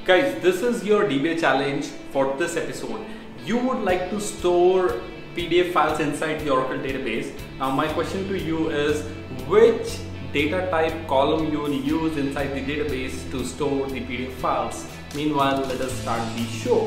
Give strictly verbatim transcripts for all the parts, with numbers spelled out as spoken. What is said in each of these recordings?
Guys, this is your D B A challenge for this episode. You would like to store P D F files inside the Oracle database. Now my question to you is, which data type column you will use inside the database to store the P D F files? Meanwhile, let us start the show.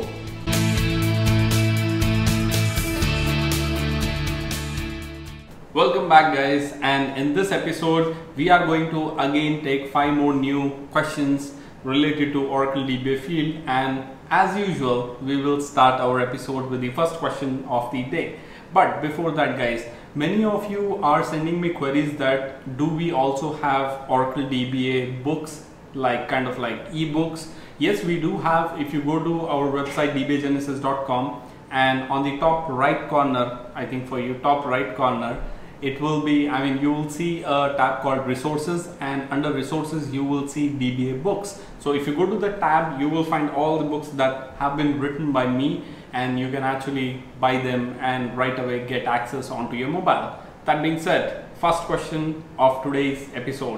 Welcome back guys, and in this episode we are going to again take five more new questions related to Oracle D B A field, and as usual we will start our episode with the first question of the day. But before that guys, many of you are sending me queries that do we also have Oracle D B A books, like kind of like ebooks. Yes, we do have. If you go to our website d b a genesis dot com, and on the top right corner, I think for you top right corner, it will be, I mean, you will see a tab called resources, and under resources you will see D B A books. So if you go to the tab, you will find all the books that have been written by me, and you can actually buy them and right away get access onto your mobile. That being said, first question of today's episode.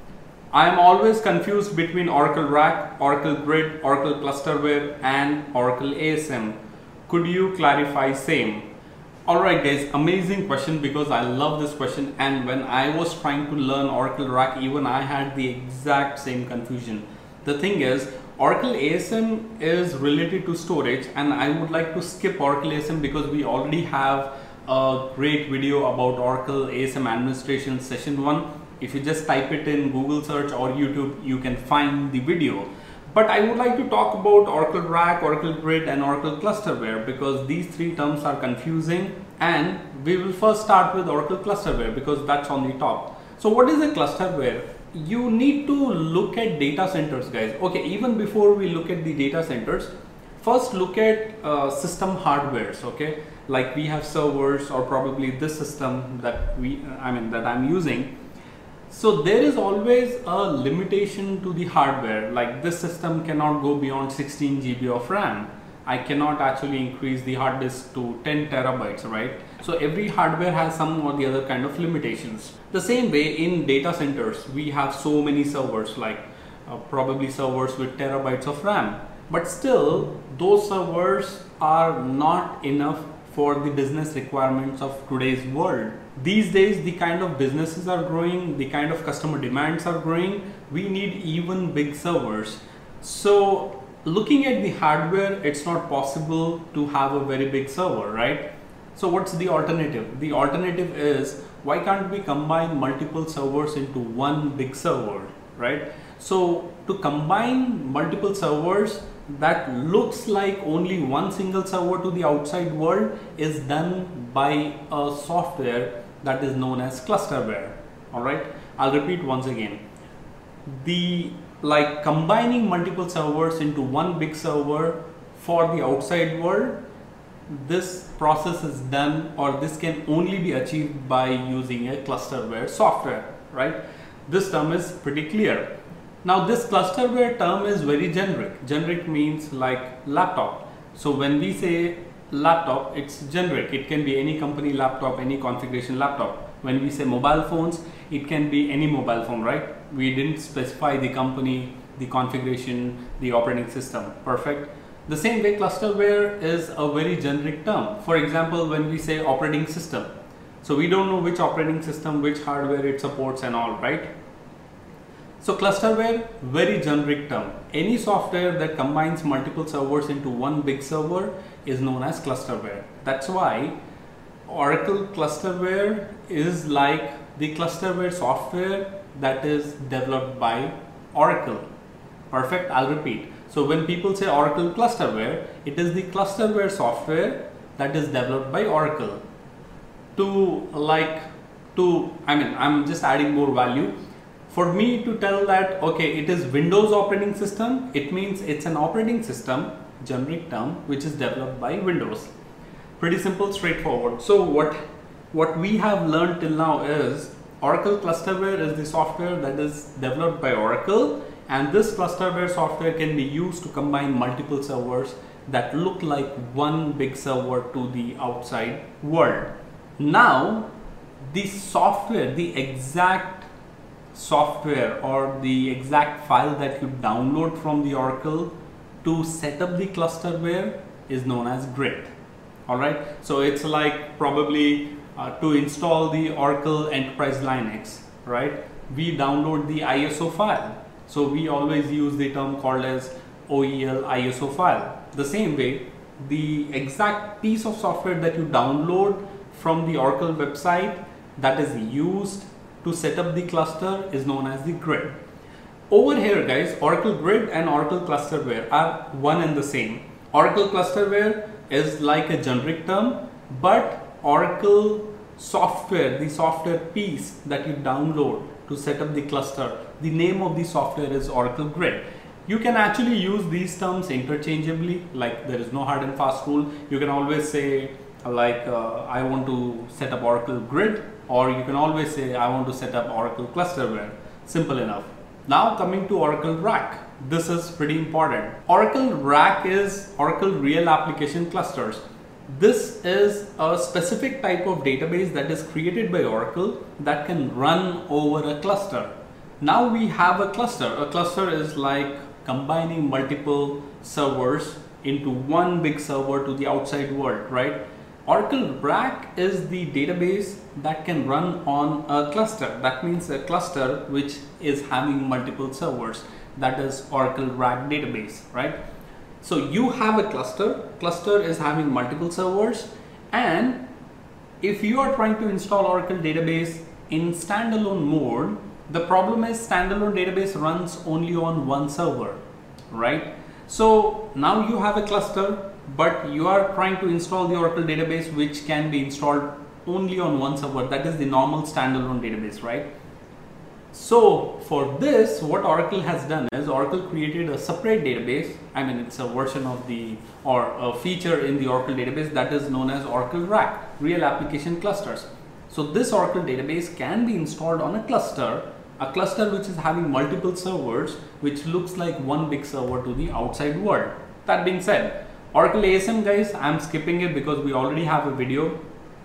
I am always confused between Oracle RAC, Oracle Grid, Oracle Clusterware and Oracle A S M. Could you clarify same? Alright guys, amazing question, because I love this question, and when I was trying to learn Oracle RAC, even I had the exact same confusion. The thing is, Oracle A S M is related to storage, and I would like to skip Oracle A S M because we already have a great video about Oracle A S M administration session one. If you just type it in Google search or YouTube, you can find the video. But I would like to talk about Oracle RAC, Oracle Grid and Oracle Clusterware, because these three terms are confusing, and we will first start with Oracle Clusterware because that's on the top. So what is a clusterware? You need to look at data centers guys. Okay, even before we look at the data centers, first look at uh, system hardwares. Okay, like we have servers, or probably this system that we, I mean that I'm using. So there is always a limitation to the hardware, like this system cannot go beyond sixteen G B of RAM. I cannot actually increase the hard disk to ten terabytes, right? So every hardware has some or the other kind of limitations. The same way in data centers, we have so many servers, like uh, probably servers with terabytes of RAM. But still, those servers are not enough for the business requirements of today's world. These days, the kind of businesses are growing, the kind of customer demands are growing, we need even big servers. So looking at the hardware, it's not possible to have a very big server, right? So what's the alternative? The alternative is, why can't we combine multiple servers into one big server, right? So to combine multiple servers that looks like only one single server to the outside world is done by a software that is known as clusterware. All right, I'll repeat once again. The like combining multiple servers into one big server for the outside world, this process is done, or this can only be achieved by using a clusterware software, right? This term is pretty clear. Now this clusterware term is very generic. Generic means like laptop. So when we say laptop, it's generic. It can be any company laptop, any configuration laptop. When we say mobile phones, it can be any mobile phone, right? We didn't specify the company, the configuration, the operating system. Perfect. The same way clusterware is a very generic term. For example, when we say operating system, so we don't know which operating system, which hardware it supports and all, right? So clusterware, very generic term. Any software that combines multiple servers into one big server is known as clusterware. That's why Oracle Clusterware is like the clusterware software that is developed by Oracle. Perfect, I'll repeat. So when people say Oracle Clusterware, it is the clusterware software that is developed by Oracle. To like, to, I mean, I'm just adding more value. For me to tell that, okay, it is Windows operating system, it means it's an operating system, generic term, which is developed by Windows. Pretty simple, straightforward. So what, what we have learned till now is Oracle Clusterware is the software that is developed by Oracle, and this clusterware software can be used to combine multiple servers that look like one big server to the outside world. Now, the software, the exact software or the exact file that you download from the Oracle to set up the clusterware is known as grid. Alright, so it's like probably uh, to install the Oracle Enterprise Linux, right? We download the I S O file. So we always use the term called as O E L I S O file. The same way, the exact piece of software that you download from the Oracle website that is used to set up the cluster is known as the grid. Over here guys, Oracle Grid and Oracle Clusterware are one and the same. Oracle Clusterware is like a generic term, but Oracle software, the software piece that you download to set up the cluster, the name of the software is Oracle Grid. You can actually use these terms interchangeably, like there is no hard and fast rule. You can always say like uh, I want to set up Oracle Grid, or you can always say I want to set up Oracle Clusterware. Simple enough. Now coming to Oracle R A C. This is pretty important. Oracle R A C is Oracle Real Application Clusters. This is a specific type of database that is created by Oracle that can run over a cluster. Now we have a cluster. A cluster is like combining multiple servers into one big server to the outside world, right? Oracle R A C is the database that can run on a cluster. That means a cluster which is having multiple servers. That is Oracle R A C database, right? So you have a cluster. Cluster is having multiple servers, and if you are trying to install Oracle database in standalone mode, the problem is standalone database runs only on one server, right? So now you have a cluster, but you are trying to install the Oracle database which can be installed only on one server. That is the normal standalone database, right? So for this, what Oracle has done is Oracle created a separate database. I mean, it's a version of the or a feature in the Oracle database that is known as Oracle R A C, Real Application Clusters. So this Oracle database can be installed on a cluster, a cluster which is having multiple servers, which looks like one big server to the outside world. That being said, Oracle A S M guys, I'm skipping it because we already have a video.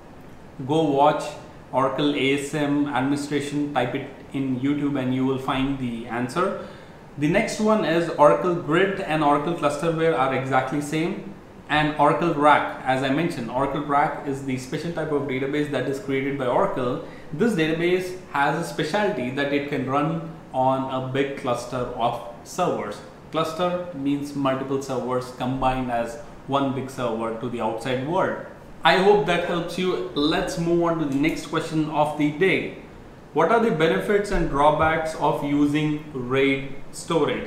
Go watch Oracle A S M administration, type it in YouTube and you will find the answer. The next one is Oracle Grid and Oracle Clusterware are exactly same, and Oracle R A C, as I mentioned, Oracle R A C is the special type of database that is created by Oracle. This database has a specialty that it can run on a big cluster of servers. Cluster means multiple servers combined as one big server to the outside world. I hope that helps you. Let's move on to the next question of the day. What are the benefits and drawbacks of using RAID storage?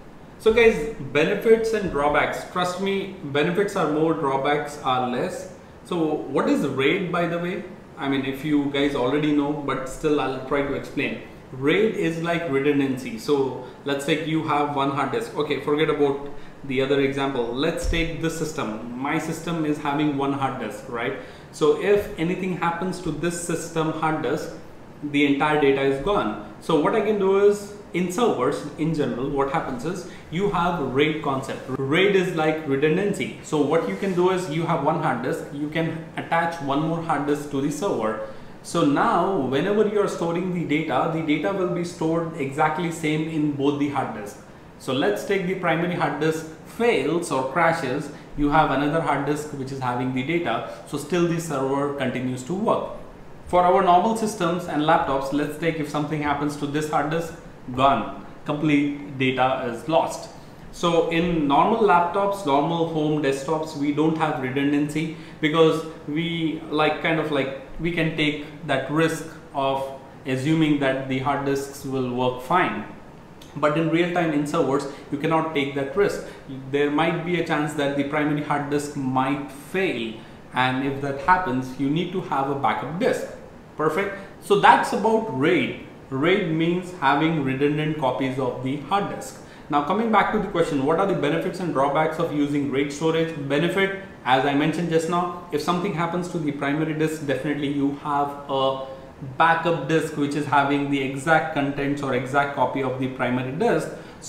So guys, benefits and drawbacks, trust me, benefits are more, drawbacks are less. So what is RAID, by the way? I mean, if you guys already know, but still I'll try to explain. RAID is like redundancy. So let's take you have one hard disk. Okay, forget about the other example. Let's take this system. My system is having one hard disk, right? So if anything happens to this system hard disk, the entire data is gone. So what I can do is, in servers in general, what happens is you have RAID concept. RAID is like redundancy. So what you can do is you have one hard disk, you can attach one more hard disk to the server. So now whenever you are storing the data, the data will be stored exactly same in both the hard disk. So let's take the primary hard disk fails or crashes, you have another hard disk which is having the data, so still the server continues to work. For our normal systems and laptops, let's take if something happens to this hard disk, gone, complete data is lost. So in normal laptops, normal home desktops, we don't have redundancy because we like kind of like we can take that risk of assuming that the hard disks will work fine. But in real time in servers, you cannot take that risk. There might be a chance that the primary hard disk might fail, and if that happens, you need to have a backup disk. Perfect. So that's about RAID. RAID means having redundant copies of the hard disk. Now coming back to the question, what are the benefits and drawbacks of using RAID storage? Benefit, as I mentioned just now, if something happens to the primary disk, definitely you have a backup disk which is having the exact contents or exact copy of the primary disk.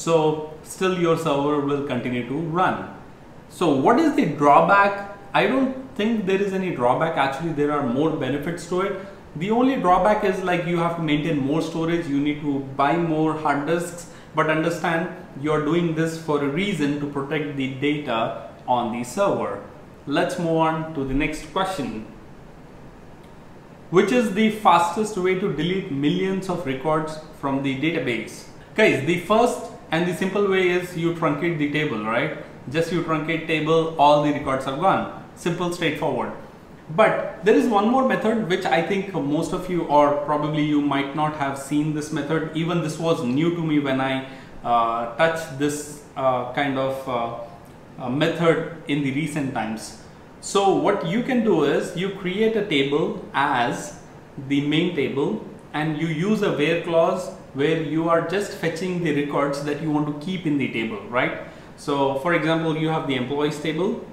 So still your server will continue to run. So what is the drawback? I don't think there is any drawback. Actually, there are more benefits to it. The only drawback is like you have to maintain more storage, you need to buy more hard disks, but understand you're doing this for a reason, to protect the data on the server. Let's move on to the next question. Which is the fastest way to delete millions of records from the database? Guys, the first and the simple way is you truncate the table, right? Just you truncate table, all the records are gone. Simple, straightforward. But there is one more method which I think most of you, or probably you might not have seen this method. Even this was new to me when I uh, touched this uh, kind of uh, uh, method in the recent times. So what you can do is you create a table as the main table, and you use a where clause where you are just fetching the records that you want to keep in the table, right? So for example, you have the employees table.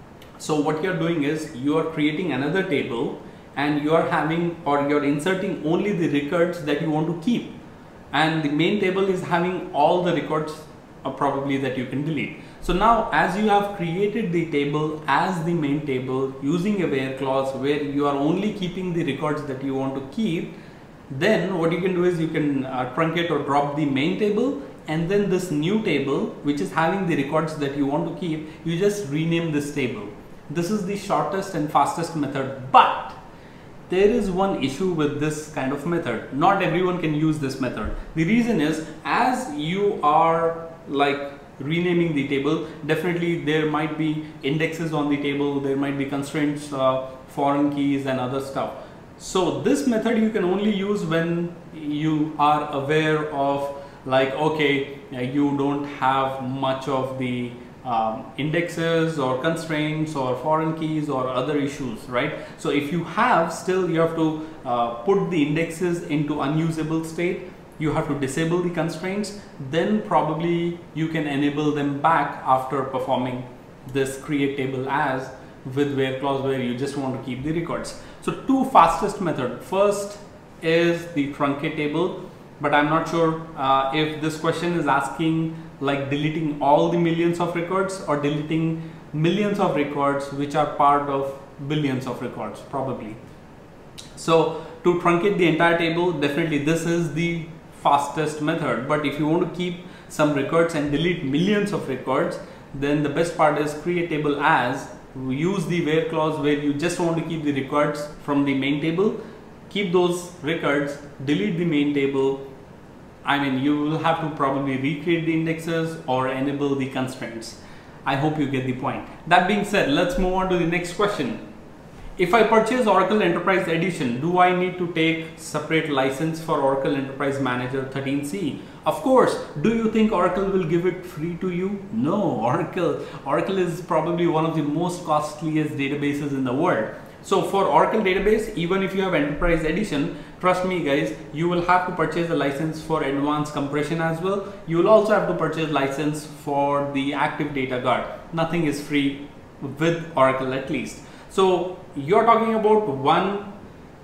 So what you're doing is you are creating another table, and you are having, or you're inserting only the records that you want to keep, and the main table is having all the records uh, probably that you can delete. So now, as you have created the table as the main table using a where clause where you are only keeping the records that you want to keep, then what you can do is you can uh, truncate or drop the main table, and then this new table which is having the records that you want to keep, you just rename this table. This is the shortest and fastest method, but there is one issue with this kind of method. Not everyone can use this method. The reason is, as you are like renaming the table, definitely there might be indexes on the table, there might be constraints, uh, foreign keys and other stuff. So this method you can only use when you are aware of, like, okay, you don't have much of the um, indexes or constraints or foreign keys or other issues, right? So if you have, still you have to uh, put the indexes into unusable state, you have to disable the constraints, then probably you can enable them back after performing this create table as with where clause where you just want to keep the records. So two fastest method. First is the truncate table, but I'm not sure uh, if this question is asking like deleting all the millions of records or deleting millions of records which are part of billions of records, probably. So to truncate the entire table, definitely this is the fastest method. But if you want to keep some records and delete millions of records, then the best part is create table as, use the where clause where you just want to keep the records from the main table, keep those records, delete the main table. I mean, you will have to probably recreate the indexes or enable the constraints. I hope you get the point. That being said, let's move on to the next question. If I purchase Oracle Enterprise Edition, do I need to take separate license for Oracle Enterprise Manager thirteen C? Of course. Do you think Oracle will give it free to you? No. Oracle, Oracle is probably one of the most costliest databases in the world. So for Oracle database, even if you have Enterprise Edition, trust me guys, you will have to purchase a license for advanced compression as well. You will also have to purchase license for the Active Data Guard. Nothing is free with Oracle, at least. So you're talking about one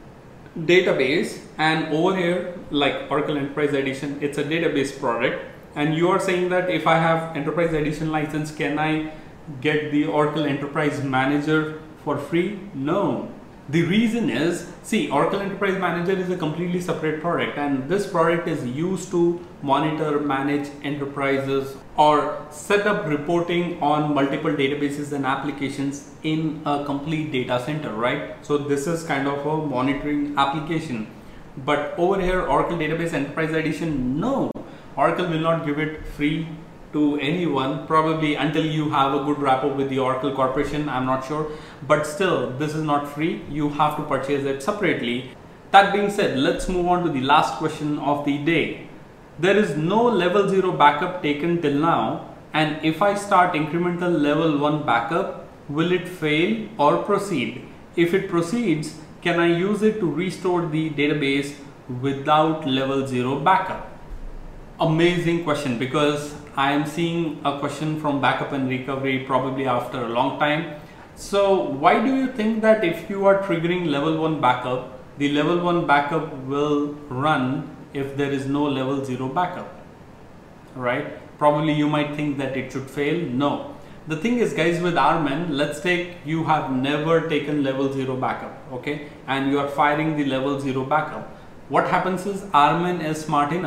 database, and over here, like Oracle Enterprise Edition, it's a database product, and you are saying that if I have Enterprise Edition license, can I get the Oracle Enterprise Manager for free? No. The reason is, see, Oracle Enterprise Manager is a completely separate product, and this product is used to monitor, manage enterprises or set up reporting on multiple databases and applications in a complete data center, right? So this is kind of a monitoring application. But over here, Oracle Database Enterprise Edition, no, Oracle will not give it free to anyone, probably until you have a good rapport with the Oracle Corporation, I'm not sure, but still this is not free, you have to purchase it separately. That being said, let's move on to the last question of the day. There is no level zero backup taken till now, and if I start incremental level one backup, will it fail or proceed? If it proceeds, can I use it to restore the database without level zero backup? Amazing question, because I am seeing a question from backup and recovery probably after a long time. So why do you think that if you are triggering level one backup, the level one backup will run if there is no level zero backup, right? Probably you might think that it should fail. No. The thing is, guys, with Armen, let's take, you have never taken level zero backup, okay? And you are firing the level zero backup. What happens is Armen is smart enough.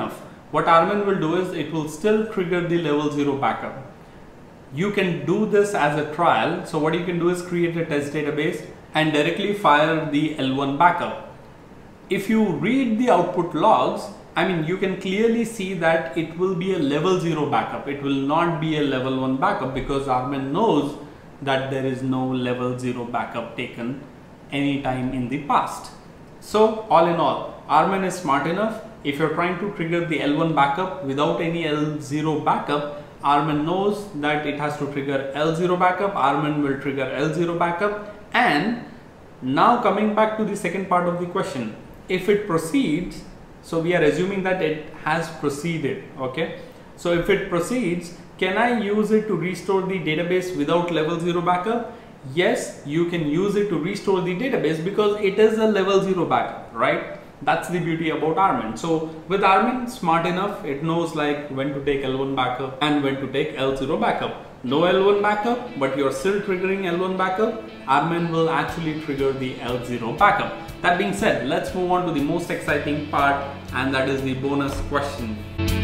what Armin will do is it will still trigger the level zero backup. You can do this as a trial. So what you can do is create a test database and directly fire the L one backup. If you read the output logs, I mean, you can clearly see that it will be a level zero backup. It will not be a level one backup because Armin knows that there is no level zero backup taken anytime in the past. So all in all, Armin is smart enough. If you're trying to trigger the L one backup without any L zero backup, Armin knows that it has to trigger L zero backup. Armin will trigger L zero backup. And now coming back to the second part of the question, if it proceeds, so we are assuming that it has proceeded, okay? So if it proceeds, can I use it to restore the database without level zero backup? Yes, you can use it to restore the database because it is a level zero backup, right? That's the beauty about Armin. So with Armin, smart enough, it knows like when to take L one backup and when to take L zero backup. No L one backup, but you're still triggering L one backup, Armin will actually trigger the L zero backup. That being said, let's move on to the most exciting part, and that is the bonus question.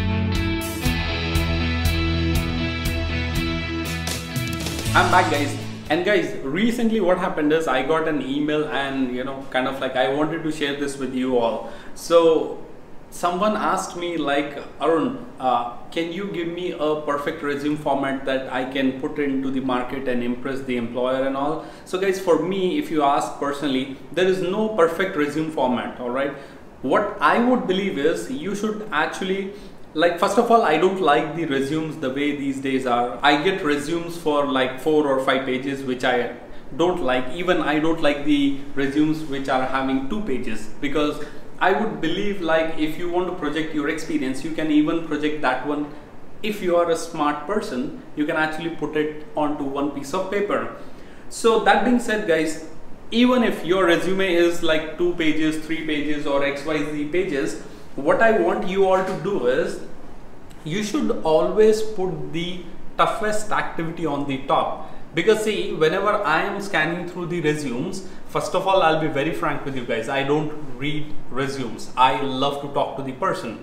I'm back, guys. And guys, recently what happened is I got an email and, you know, kind of like I wanted to share this with you all. So someone asked me like, Arun, uh, can you give me a perfect resume format that I can put into the market and impress the employer and all? So guys, for me, if you ask personally, there is no perfect resume format, all right? What I would believe is you should actually, like, first of all, I don't like the resumes the way these days are. I get resumes for like four or five pages, which I don't like. Even I don't like the resumes which are having two pages, because I would believe like if you want to project your experience, you can even project that one. If you are a smart person, you can actually put it onto one piece of paper. So that being said, guys, even if your resume is like two pages, three pages or X Y Z pages, what I want you all to do is you should always put the toughest activity on the top. Because see, whenever I am scanning through the resumes, first of all, I'll be very frank with you guys, I don't read resumes. I love to talk to the person.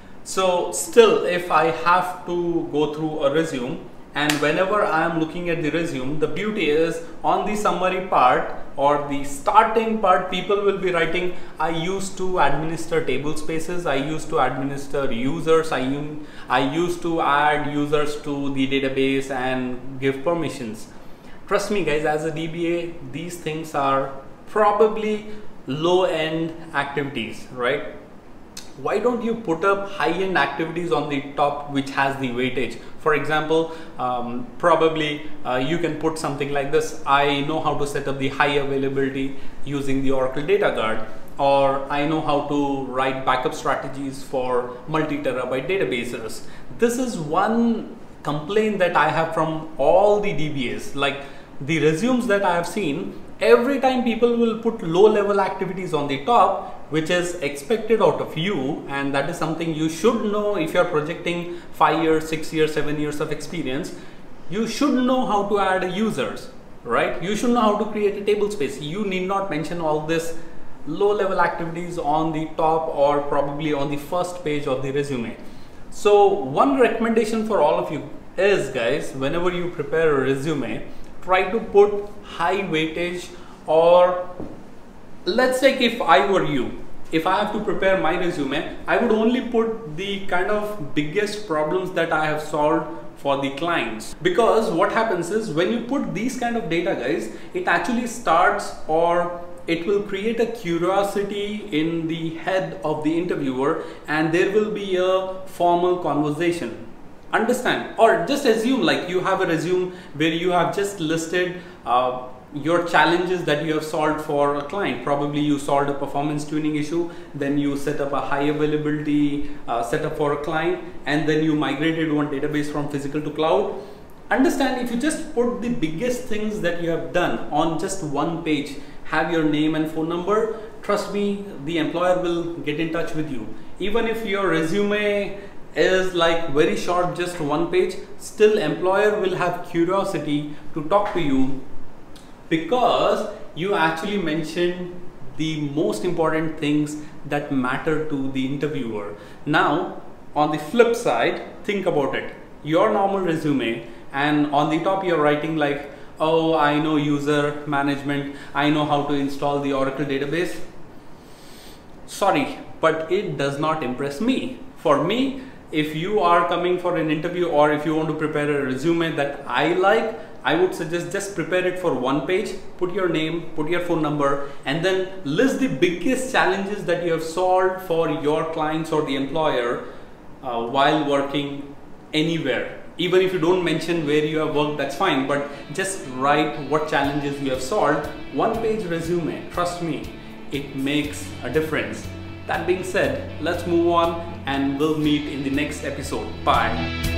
So still, if I have to go through a resume, and whenever I am looking at the resume, the beauty is on the summary part or the starting part, people will be writing, I used to administer table spaces, I used to administer users, I, I used to add users to the database and give permissions. Trust me guys, as a D B A, these things are probably low-end activities, right? Why don't you put up high-end activities on the top which has the weightage? For example, um, probably uh, you can put something like this. I know how to set up the high availability using the Oracle Data Guard, or I know how to write backup strategies for multi-terabyte databases. This is one complaint that I have from all the D B As. Like the resumes that I have seen, every time people will put low-level activities on the top, which is expected out of you, and that is something you should know. If you're projecting five years, six years, seven years of experience, you should know how to add users, right? You should know how to create a table space. You need not mention all this low-level activities on the top or probably on the first page of the resume. So one recommendation for all of you is, guys, whenever you prepare a resume, try to put high weightage, or let's say if I were you, if I have to prepare my resume, I would only put the kind of biggest problems that I have solved for the clients. Because what happens is when you put these kind of data, guys, it actually starts, or it will create a curiosity in the head of the interviewer, and there will be a formal conversation. Understand? Or just assume like you have a resume where you have just listed uh, your challenges that you have solved for a client. Probably you solved a performance tuning issue, then you set up a high availability uh, setup for a client, and then you migrated one database from physical to cloud. Understand, if you just put the biggest things that you have done on just one page, have your name and phone number, trust me, the employer will get in touch with you. Even if your resume is like very short, just one page, still employer will have curiosity to talk to you, because you actually mentioned the most important things that matter to the interviewer. Now, on the flip side, think about it. Your normal resume, and on the top you're writing like, oh, I know user management, I know how to install the Oracle database. Sorry, but it does not impress me. For me, if you are coming for an interview or if you want to prepare a resume that I like, I would suggest just prepare it for one page, put your name, put your phone number, and then list the biggest challenges that you have solved for your clients or the employer uh, while working anywhere. Even if you don't mention where you have worked, that's fine, but just write what challenges you have solved. One page resume, trust me, it makes a difference. That being said, let's move on and we'll meet in the next episode. Bye.